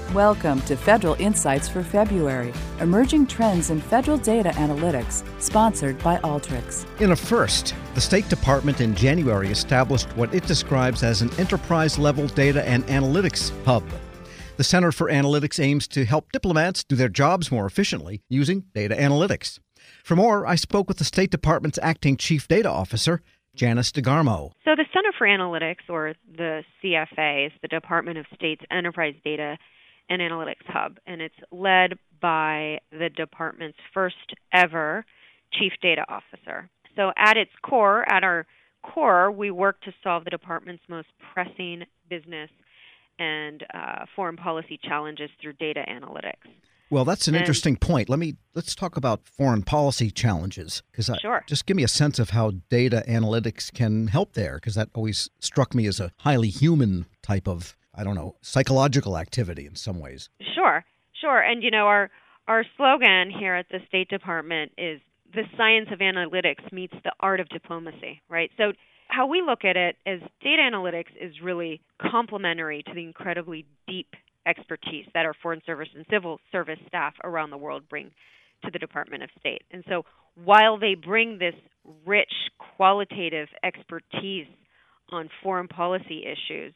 Welcome to Federal Insights for February, Emerging Trends in Federal Data Analytics, sponsored by Alteryx. In a first, the State Department in January established what it describes as an enterprise-level data and analytics hub. The Center for Analytics aims to help diplomats do their jobs more efficiently using data analytics. For more, I spoke with the State Department's acting Chief Data Officer, Janice DeGarmo. So the Center for Analytics, or the CFA, is the Department of State's Enterprise Data and Analytics Hub, and it's led by the department's first ever Chief Data Officer. So at our core, we work to solve the department's most pressing business and foreign policy challenges through data analytics. Well, that's an interesting point. Let's talk about foreign policy challenges, because Sure. Just give me a sense of how data analytics can help there, because that always struck me as a highly human type of, psychological activity in some ways. Sure. And our slogan here at the State Department is the science of analytics meets the art of diplomacy, right? So how we look at it is data analytics is really complementary to the incredibly deep expertise that our Foreign Service and Civil Service staff around the world bring to the Department of State. And so while they bring this rich qualitative expertise on foreign policy issues,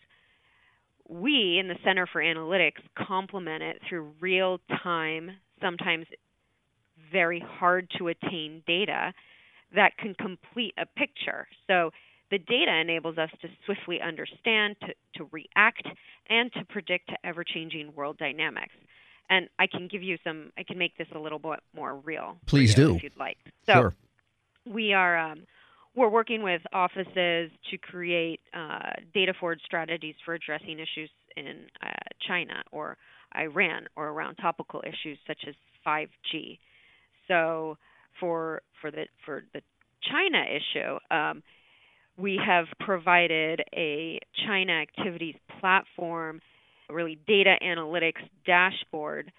we in the Center for Analytics complement it through real-time, sometimes very hard-to-attain data that can complete a picture. So the data enables us to swiftly understand, to react, and to predict to ever-changing world dynamics. And I can make this a little bit more real. Please do. If you'd like. So sure. We're working with offices to create data-forward strategies for addressing issues in China or Iran or around topical issues such as 5G. So for the China issue, we have provided a China activities platform, really data analytics dashboard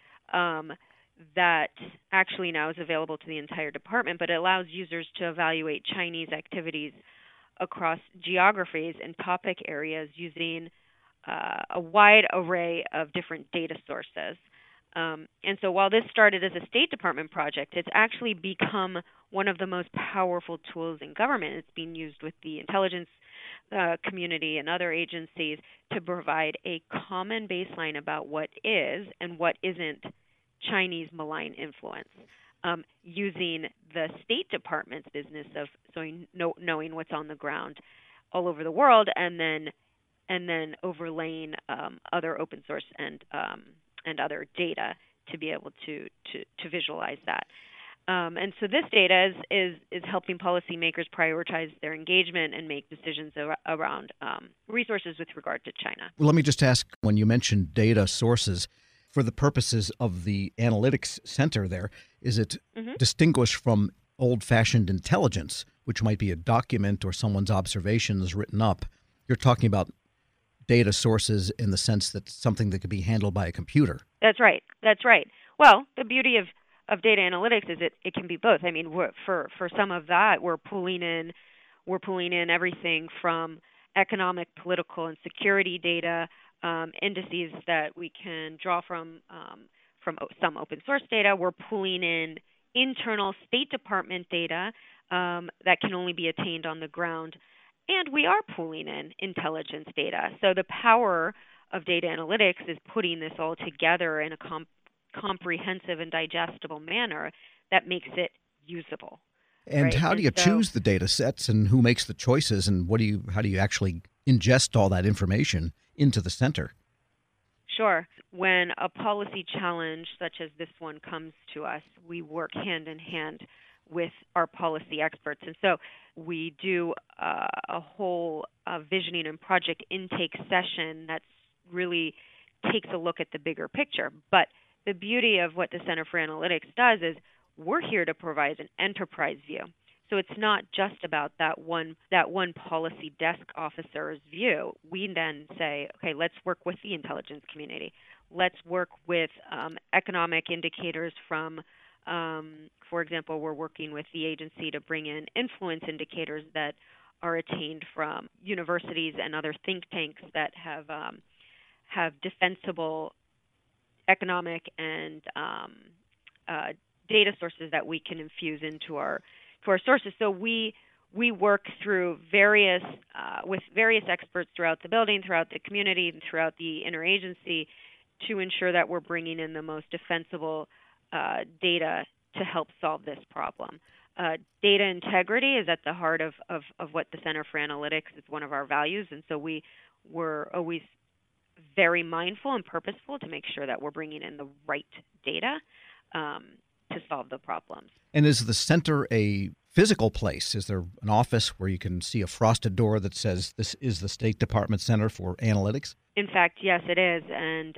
that actually now is available to the entire department, but it allows users to evaluate Chinese activities across geographies and topic areas using a wide array of different data sources. And so while this started as a State Department project, it's actually become one of the most powerful tools in government. It's being used with the intelligence community and other agencies to provide a common baseline about what is and what isn't Chinese malign influence, using the State Department's business of knowing what's on the ground all over the world, and then overlaying other open source and other data to be able to visualize that. And so this data is helping policymakers prioritize their engagement and make decisions around resources with regard to China. Well, let me just ask, when you mentioned data sources, for the purposes of the analytics center there, is it distinguished from old-fashioned intelligence, which might be a document or someone's observations written up? You're talking about data sources in the sense that something that could be handled by a computer. That's right. Well, the beauty of data analytics is it can be both. I mean, for some of that, we're pulling in everything from economic, political, and security data, indices that we can draw from some open source data. We're pulling in internal State Department data that can only be attained on the ground. And we are pulling in intelligence data. So the power of data analytics is putting this all together in a comprehensive and digestible manner that makes it usable. And right? How do you choose the data sets, and who makes the choices, and how do you actually ingest all that information into the center? Sure. When a policy challenge such as this one comes to us, we work hand in hand with our policy experts. And so we do a whole visioning and project intake session that really takes a look at the bigger picture. But the beauty of what the Center for Analytics does is we're here to provide an enterprise view. So it's not just about that one policy desk officer's view. We then say, okay, let's work with the intelligence community. Let's work with economic indicators from, for example, we're working with the agency to bring in influence indicators that are attained from universities and other think tanks that have defensible economic and data sources that we can infuse into our sources. So we work through with various experts throughout the building, throughout the community, and throughout the interagency to ensure that we're bringing in the most defensible data to help solve this problem. Data integrity is at the heart of what the Center for Analytics is, one of our values, and so we're always very mindful and purposeful to make sure that we're bringing in the right data to solve the problems. And is the center a physical place? Is there an office where you can see a frosted door that says this is the State Department Center for Analytics? In fact, yes, it is. And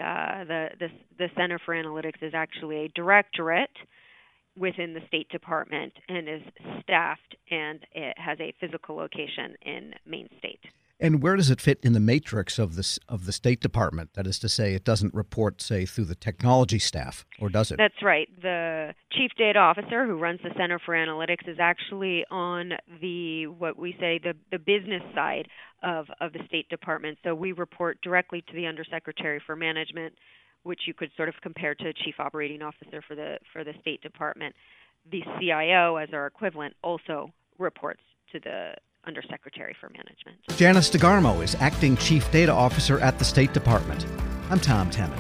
the Center for Analytics is actually a directorate within the State Department and is staffed, and it has a physical location in Maine State. And where does it fit in the matrix of the State Department? That is to say, it doesn't report, say, through the technology staff, or does it? That's right. The Chief Data Officer who runs the Center for Analytics is actually on the business side of the State Department. So we report directly to the Undersecretary for Management, which you could sort of compare to Chief Operating Officer for the State Department. The CIO, as our equivalent, also reports to the Undersecretary for Management. Janice DeGarmo is Acting Chief Data Officer at the State Department. I'm Tom Temin.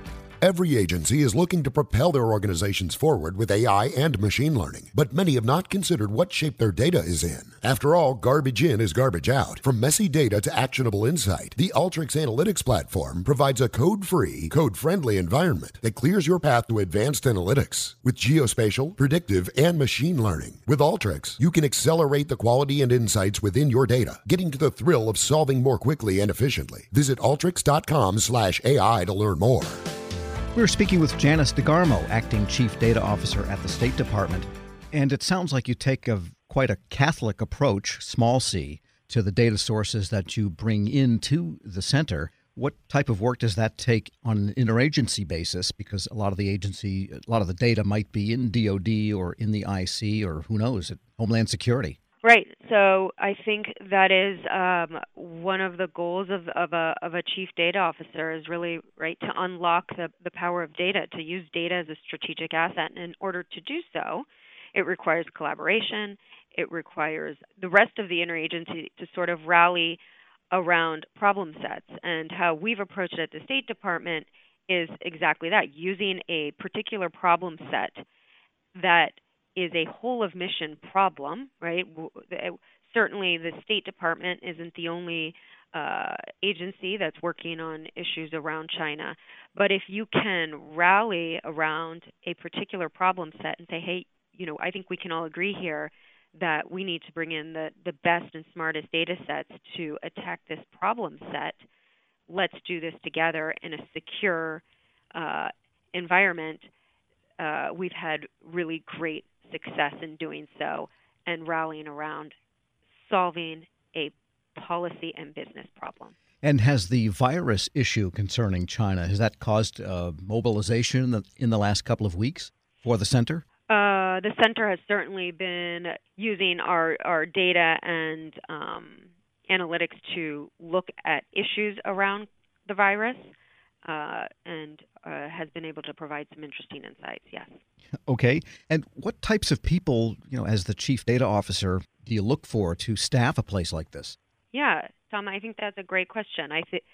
Every agency is looking to propel their organizations forward with AI and machine learning, but many have not considered what shape their data is in. After all, garbage in is garbage out. From messy data to actionable insight, the Alteryx Analytics platform provides a code-free, code-friendly environment that clears your path to advanced analytics. With geospatial, predictive, and machine learning. With Alteryx, you can accelerate the quality and insights within your data, getting to the thrill of solving more quickly and efficiently. Visit Alteryx.com/AI to learn more. We're speaking with Janice DeGarmo, Acting Chief Data Officer at the State Department. And it sounds like you take quite a Catholic approach, small c, to the data sources that you bring into the center. What type of work does that take on an interagency basis? Because a lot of the data might be in DOD or in the IC or who knows, at Homeland Security. Right. So I think that is one of the goals of a chief data officer is really to unlock the power of data, to use data as a strategic asset. And in order to do so, it requires collaboration. It requires the rest of the interagency to sort of rally around problem sets. And how we've approached it at the State Department is exactly that, using a particular problem set that is a whole of mission problem, right? Certainly the State Department isn't the only agency that's working on issues around China. But if you can rally around a particular problem set and say, hey, I think we can all agree here that we need to bring in the best and smartest data sets to attack this problem set, let's do this together in a secure environment. We've had really great success in doing so and rallying around solving a policy and business problem. And has the virus issue concerning China, has that caused mobilization in the last couple of weeks for the center? The center has certainly been using our data and analytics to look at issues around the virus and has been able to provide some interesting insights, yes. Okay. And what types of people, as the chief data officer, do you look for to staff a place like this? Yeah, Tom, I think that's a great question. I think,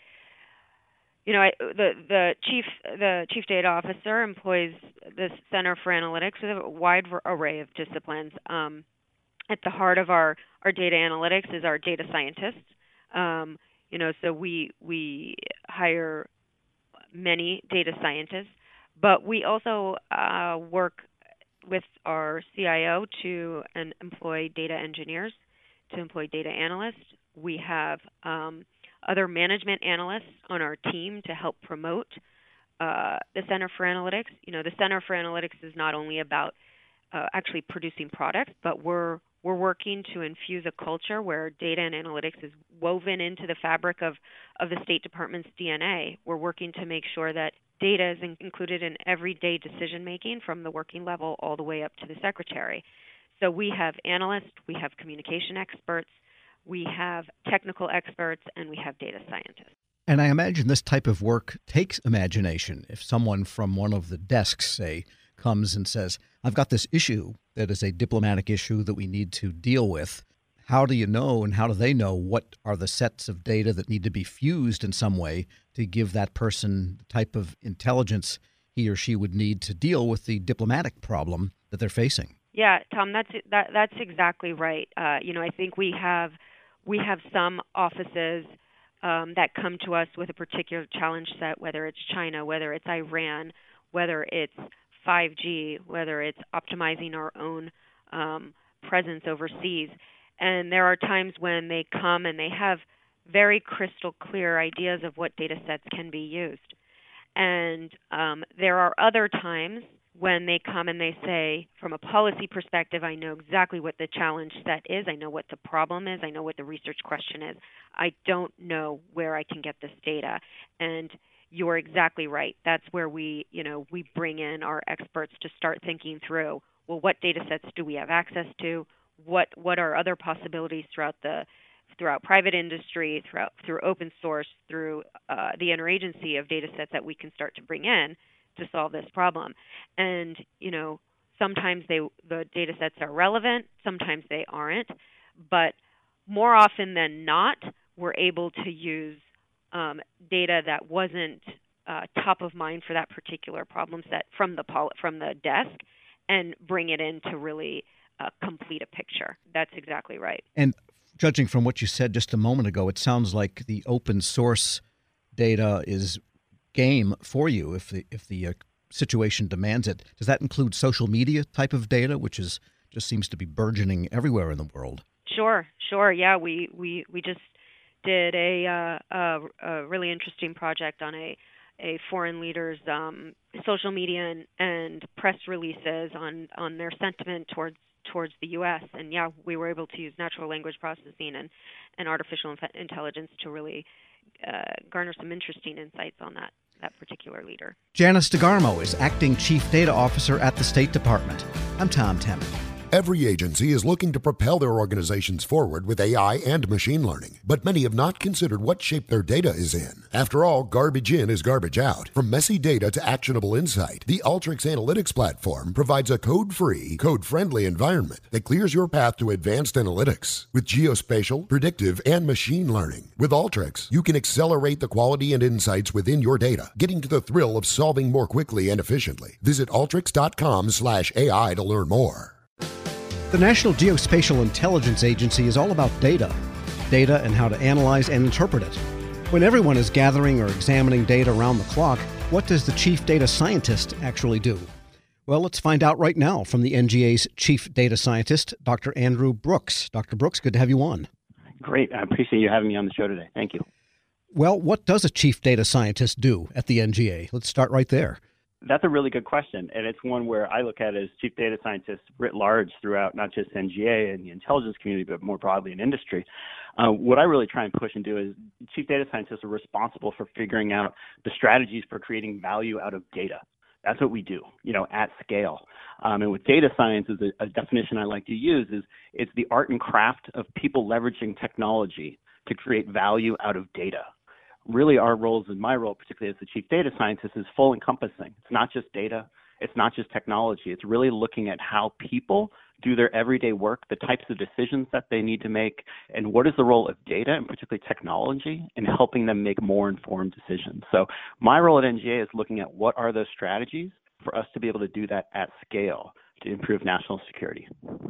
the chief data officer employs the Center for Analytics with a wide array of disciplines. At the heart of our data analytics is our data scientists. So we hire many data scientists, but we also work with our CIO to employ data engineers, to employ data analysts. We have other management analysts on our team to help promote the Center for Analytics. The Center for Analytics is not only about actually producing products, but we're working to infuse a culture where data and analytics is woven into the fabric of the State Department's DNA. We're working to make sure that data is included in everyday decision-making from the working level all the way up to the secretary. So we have analysts, we have communication experts, we have technical experts, and we have data scientists. And I imagine this type of work takes imagination. If someone from one of the desks, say, comes and says, I've got this issue that is a diplomatic issue that we need to deal with, how do you know and how do they know what are the sets of data that need to be fused in some way to give that person the type of intelligence he or she would need to deal with the diplomatic problem that they're facing? Yeah, Tom, that's exactly right. I think we have some offices that come to us with a particular challenge set, whether it's China, whether it's Iran, whether it's 5G, whether it's optimizing our own presence overseas. And there are times when they come and they have very crystal clear ideas of what data sets can be used. And there are other times when they come and they say, from a policy perspective, I know exactly what the challenge set is. I know what the problem is. I know what the research question is. I don't know where I can get this data. And you're exactly right. That's where we bring in our experts to start thinking through, well, what data sets do we have access to? What are other possibilities throughout private industry, through open source, through the interagency of data sets that we can start to bring in to solve this problem. And, sometimes the data sets are relevant, sometimes they aren't, but more often than not, we're able to use data that wasn't top of mind for that particular problem set from the desk and bring it in to really complete a picture. That's exactly right. And judging from what you said just a moment ago, it sounds like the open source data is game for you if the situation demands it. Does that include social media type of data, which just seems to be burgeoning everywhere in the world? Sure. Yeah, we just did a really interesting project on a foreign leader's social media and press releases on their sentiment towards the U.S. And yeah, we were able to use natural language processing and artificial intelligence to really garner some interesting insights on that particular leader. Janice DeGarmo is Acting Chief Data Officer at the State Department. I'm Tom Temin. Every agency is looking to propel their organizations forward with AI and machine learning, but many have not considered what shape their data is in. After all, garbage in is garbage out. From messy data to actionable insight, the Alteryx Analytics platform provides a code-free, code-friendly environment that clears your path to advanced analytics. With geospatial, predictive, and machine learning. With Alteryx, you can accelerate the quality and insights within your data, getting to the thrill of solving more quickly and efficiently. Visit Alteryx.com/AI to learn more. The National Geospatial Intelligence Agency is all about data and how to analyze and interpret it. When everyone is gathering or examining data around the clock, what does the chief data scientist actually do? Well, let's find out right now from the NGA's chief data scientist, Dr. Andrew Brooks. Dr. Brooks, good to have you on. Great. I appreciate you having me on the show today. Thank you. Well, what does a chief data scientist do at the NGA? Let's start right there. That's a really good question, and it's one where I look at it as chief data scientists writ large throughout not just NGA and the intelligence community, but more broadly in industry. What I really try and push and do is chief data scientists are responsible for figuring out the strategies for creating value out of data. That's what we do, at scale. And with data science, is a definition I like to use, is it's the art and craft of people leveraging technology to create value out of data. Really, our roles, and my role particularly as the chief data scientist, is full encompassing. It's not just data. It's not just technology. It's really looking at how people do their everyday work, the types of decisions that they need to make, and what is the role of data, and particularly technology, in helping them make more informed decisions. So my role at NGA is looking at what are those strategies for us to be able to do that at scale to improve national security.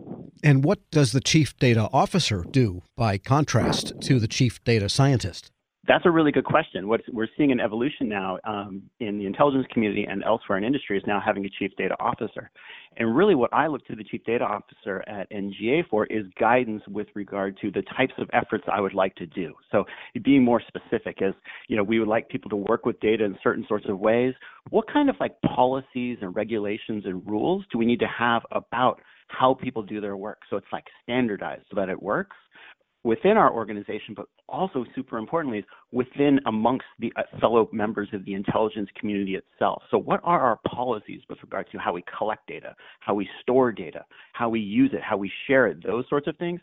And what does the chief data officer do by contrast to the chief data scientist? That's a really good question. What we're seeing an evolution now in the intelligence community and elsewhere in industry is now having a chief data officer. And really what I look to the chief data officer at NGA for is guidance with regard to the types of efforts I would like to do. So being more specific is, we would like people to work with data in certain sorts of ways. What kind of policies and regulations and rules do we need to have about how people do their work? So it's standardized so that it works within our organization, but also super importantly is within amongst the fellow members of the intelligence community itself. So what are our policies with regard to how we collect data, how we store data, how we use it, how we share it, those sorts of things?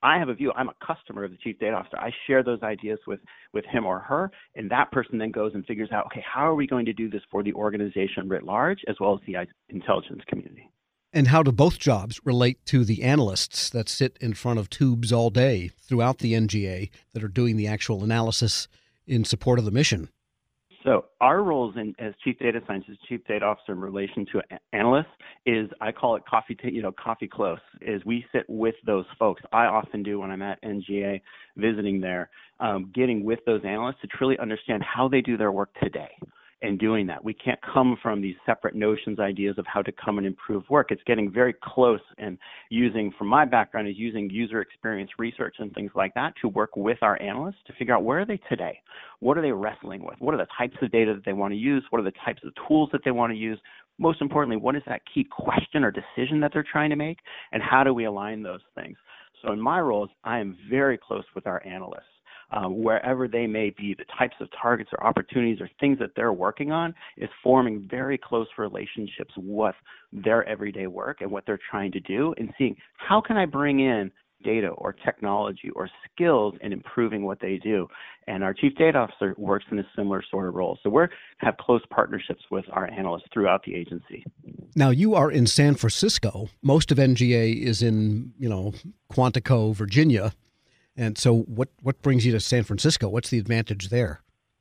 I have a view. I'm a customer of the chief data officer. I share those ideas with him or her, and that person then goes and figures out, okay, how are we going to do this for the organization writ large as well as the intelligence community? And how do both jobs relate to the analysts that sit in front of tubes all day throughout the NGA that are doing the actual analysis in support of the mission? So our roles as chief data scientist, chief data officer in relation to analysts is, I call it coffee close, is we sit with those folks. I often do when I'm at NGA visiting there, getting with those analysts to truly understand how they do their work today. And doing that, we can't come from these separate notions, ideas of how to come and improve work. It's getting very close and using, from my background, is using user experience research and things like that to work with our analysts to figure out where are they today? What are they wrestling with? What are the types of data that they want to use? What are the types of tools that they want to use? Most importantly, what is that key question or decision that they're trying to make? And how do we align those things? So in my roles, I am very close with our analysts. Wherever they may be, the types of targets or opportunities or things that they're working on is forming very close relationships with their everyday work and what they're trying to do, and seeing how can I bring in data or technology or skills in improving what they do. And our chief data officer works in a similar sort of role. So we have close partnerships with our analysts throughout the agency. Now, you are in San Francisco. Most of NGA is in, Quantico, Virginia. And so what brings you to San Francisco? What's the advantage there?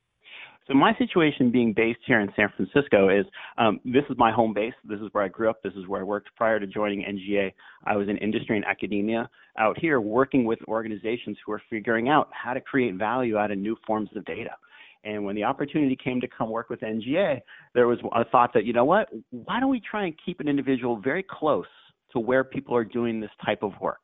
So my situation being based here in San Francisco is this is my home base. This is where I grew up. This is where I worked prior to joining NGA. I was in industry and academia out here working with organizations who are figuring out how to create value out of new forms of data. And when the opportunity came to come work with NGA, there was a thought that, why don't we try and keep an individual very close to where people are doing this type of work?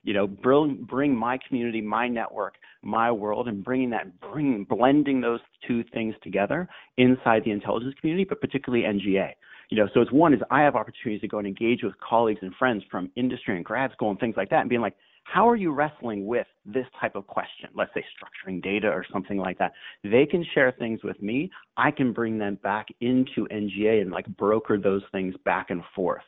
Bring my community, my network, my world, and blending those two things together inside the intelligence community, but particularly NGA. So it's one is I have opportunities to go and engage with colleagues and friends from industry and grad school and things like that, and being like, how are you wrestling with this type of question? Let's say structuring data or something like that. They can share things with me. I can bring them back into NGA and broker those things back and forth.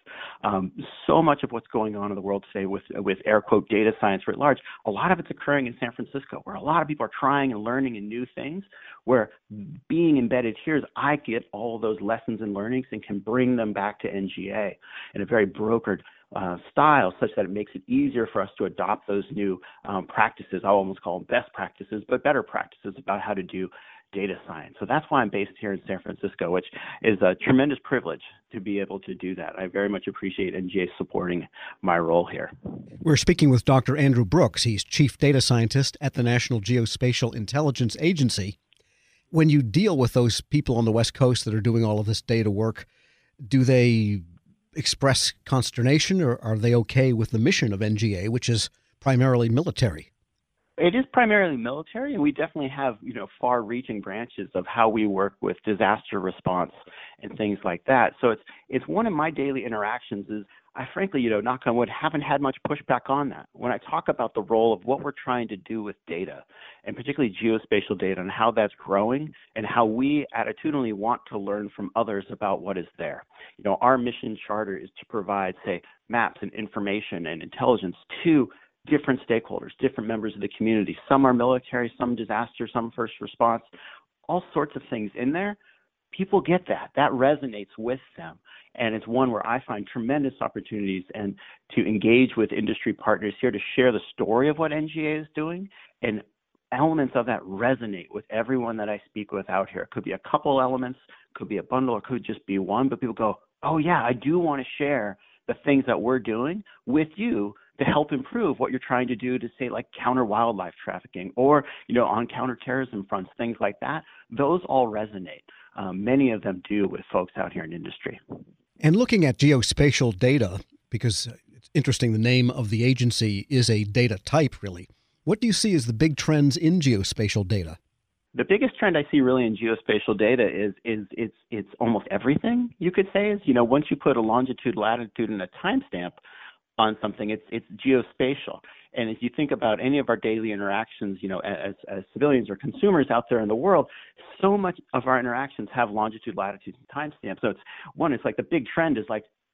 So much of what's going on in the world today with air quote data science writ large, a lot of it's occurring in San Francisco, where a lot of people are trying and learning and new things, where being embedded here is I get all of those lessons and learnings and can bring them back to NGA in a very brokered style, such that it makes it easier for us to adopt those new practices. I almost call them best practices, but better practices about how to do data science. So that's why I'm based here in San Francisco, which is a tremendous privilege to be able to do that. I very much appreciate NGA supporting my role here. We're speaking with Dr. Andrew Brooks. He's Chief Data Scientist at the National Geospatial Intelligence Agency. When you deal with those people on the West Coast that are doing all of this data work, do they express consternation, or are they okay with the mission of NGA, which is primarily military? It is primarily military, and we definitely have, far-reaching branches of how we work with disaster response and things like that. So it's one of my daily interactions is I frankly, knock on wood, haven't had much pushback on that. When I talk about the role of what we're trying to do with data, and particularly geospatial data and how that's growing and how we attitudinally want to learn from others about what is there. Our mission charter is to provide, say, maps and information and intelligence to different stakeholders, different members of the community. Some are military, some disaster, some first response, all sorts of things in there. People get that. That resonates with them. And it's one where I find tremendous opportunities and to engage with industry partners here to share the story of what NGA is doing. And elements of that resonate with everyone that I speak with out here. It could be a couple elements, could be a bundle, or could just be one. But people go, oh, yeah, I do want to share the things that we're doing with you to help improve what you're trying to do to, say, counter wildlife trafficking or, on counterterrorism fronts, things like that. Those all resonate. Many of them do with folks out here in industry. And looking at geospatial data, because it's interesting, the name of the agency is a data type, really. What do you see as the big trends in geospatial data? The biggest trend I see really in geospatial data is it's almost everything, you could say, is, once you put a longitude, latitude, and a timestamp on something, it's geospatial. And if you think about any of our daily interactions, as civilians or consumers out there in the world, so much of our interactions have longitude, latitude, and timestamp. So it's the big trend is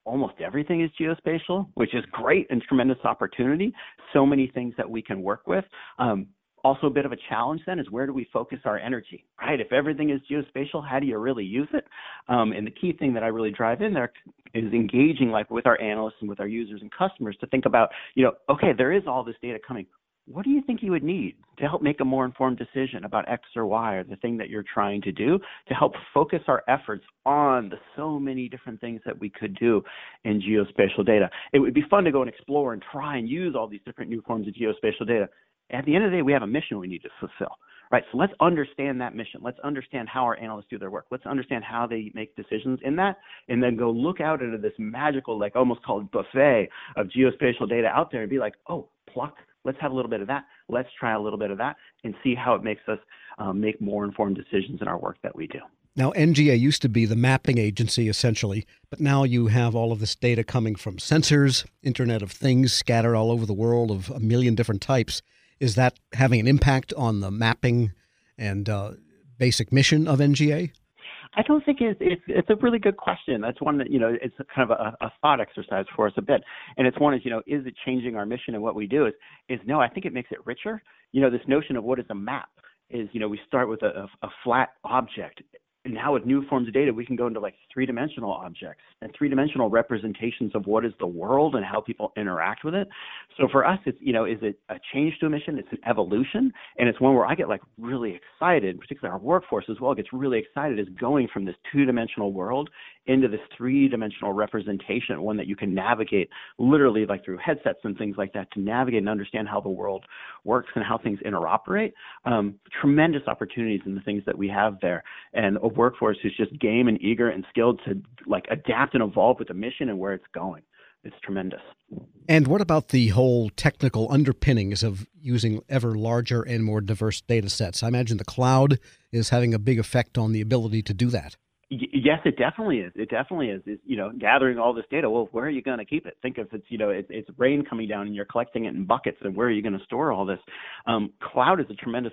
almost everything is geospatial, which is great and tremendous opportunity. So many things that we can work with. Also a bit of a challenge then is where do we focus our energy, right? If everything is geospatial, how do you really use it? And the key thing that I really drive in there is engaging like with our analysts and with our users and customers to think about, okay, there is all this data coming. What do you think you would need to help make a more informed decision about X or Y or the thing that you're trying to do to help focus our efforts on the so many different things that we could do in geospatial data? It would be fun to go and explore and try and use all these different new forms of geospatial data. At the end of the day, we have a mission we need to fulfill, right? So let's understand that mission. Let's understand how our analysts do their work. Let's understand how they make decisions in that, and then go look out into this magical, like almost called buffet of geospatial data out there and be like, oh, pluck. Let's have a little bit of that. Let's try a little bit of that and see how it makes us make more informed decisions in our work that we do. Now, NGA used to be the mapping agency, essentially, but now you have all of this data coming from sensors, Internet of Things scattered all over the world of a million different types. Is that having an impact on the mapping and basic mission of NGA? I don't think it's a really good question. That's one that, it's kind of a thought exercise for us a bit. And it's one is, is it changing our mission and what we do? Is no, I think it makes it richer. This notion of what is a map is, we start with a flat object. And now with new forms of data, we can go into like three-dimensional objects and three-dimensional representations of what is the world and how people interact with it. So for us, it's, is it a change to a mission? It's an evolution. And it's one where I get like really excited, particularly our workforce as well gets really excited, is going from this two-dimensional world into this three-dimensional representation, one that you can navigate literally like through headsets and things like that to navigate and understand how the world works and how things interoperate. Tremendous opportunities in the things that we have there. And a workforce who's just game and eager and skilled to like adapt and evolve with the mission and where it's going. It's tremendous. And what about the whole technical underpinnings of using ever larger and more diverse data sets? I imagine the cloud is having a big effect on the ability to do that. Yes, it definitely is. It definitely is. It's, gathering all this data. Well, where are you going to keep it? Think of it's, it's rain coming down and you're collecting it in buckets, and where are you going to store all this? Cloud is a tremendous,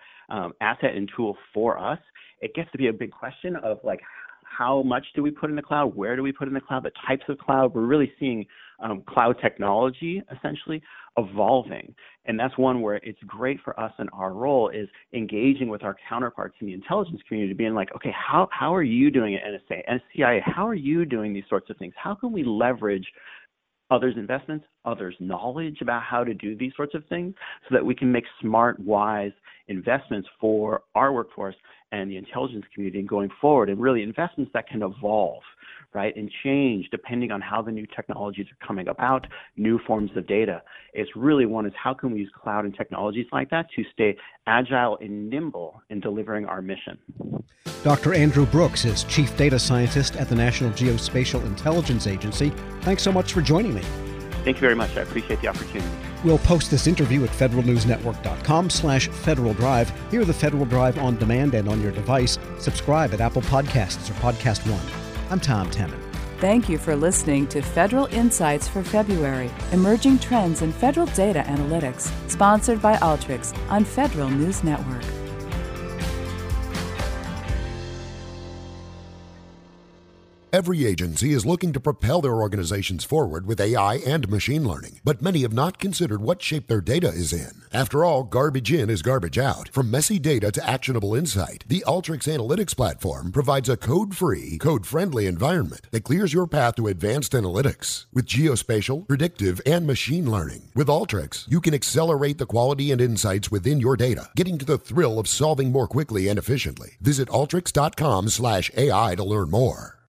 asset and tool for us. It gets to be a big question of like, how much do we put in the cloud? Where do we put in the cloud? The types of cloud. We're really seeing cloud technology essentially evolving. And that's one where it's great for us in our role is engaging with our counterparts in the intelligence community, being like, okay, how are you doing it, NSA, NCIA? How are you doing these sorts of things? How can we leverage others' investments, others' knowledge about how to do these sorts of things so that we can make smart, wise investments for our workforce and the intelligence community going forward, and really investments that can evolve, right, and change depending on how the new technologies are coming about, new forms of data. It's really one is how can we use cloud and technologies like that to stay agile and nimble in delivering our mission. Dr. Andrew Brooks is Chief Data Scientist at the National Geospatial Intelligence Agency. Thanks so much for joining me. Thank you very much. I appreciate the opportunity. We'll post this interview at federalnewsnetwork.com/Federal Drive. Hear the Federal Drive on demand and on your device. Subscribe at Apple Podcasts or Podcast One. I'm Tom Temin. Thank you for listening to Federal Insights for February, Emerging Trends in Federal Data Analytics, sponsored by Alteryx on Federal News Network. Every agency is looking to propel their organizations forward with AI and machine learning, but many have not considered what shape their data is in. After all, garbage in is garbage out. From messy data to actionable insight, the Alteryx Analytics platform provides a code-free, code-friendly environment that clears your path to advanced analytics. With geospatial, predictive, and machine learning. With Alteryx, you can accelerate the quality and insights within your data, getting to the thrill of solving more quickly and efficiently. Visit Alteryx.com/AI to learn more.